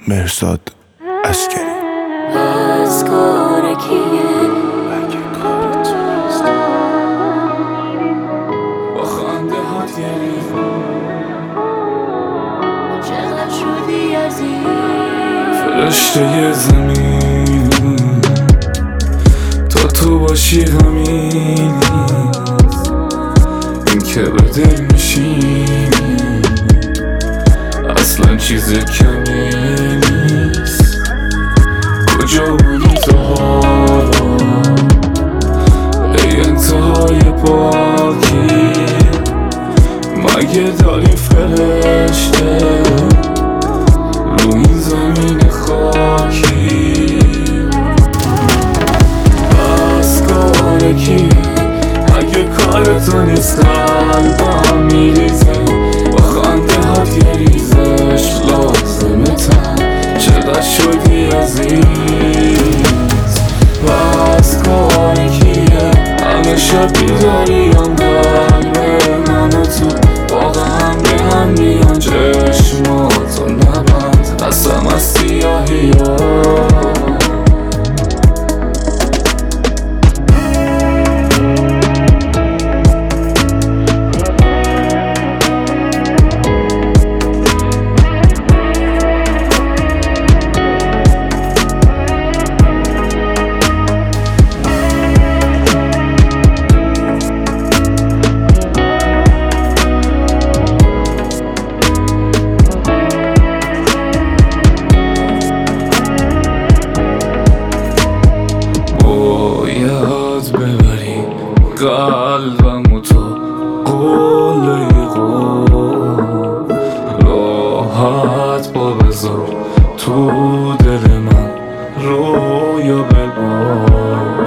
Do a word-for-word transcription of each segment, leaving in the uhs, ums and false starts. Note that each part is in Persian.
مرزاد عسکری. از کار کیه؟ اگه کار توست با خنده هات گری چقدر شدی عزیز فرشته زمین تا تو باشی غمی این که به دل میشینی اصلا چیز کمی نیست. کجا بودی تو حالا ای انتهای پاکی؟ مگه داری فرشته رو این زمین خاکی؟ بس کار کی اگه کار تو نیست؟ قلبم میریزه با خنده هات یه ریزش لازمه تن چقدر شدی عزیز. بس کار کیه همه شب بیداری هم قلب من و تو واقعا به هم میان چشماتو نبند قسم از سیاهی ها. باید ببری قلبم و تو قله قول راحت با بذار تو دل من رویا بباف.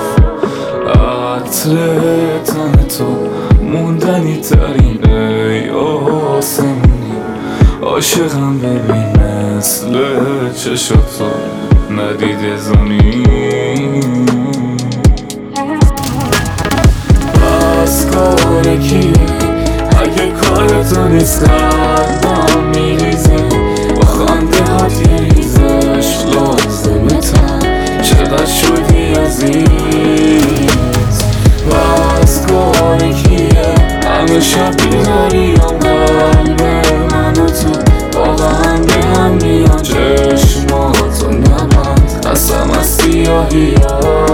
عطر تن تو موندنی ترین ای آسمونی عاشقم ببین مثل چشاتو ندیده زمین. بس کار کیه اگه کار تو نیست؟ قلبم میریزه با خنده هات یه ریزش لازمه تن چقدر شدی عزیز. بس کار کیه همه شب بیداری هم قلب من و تو واقعا به هم میان چشماتو نبند قسم از سیاهی ها.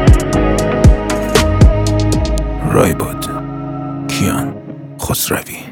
رایباد کیان خسروی.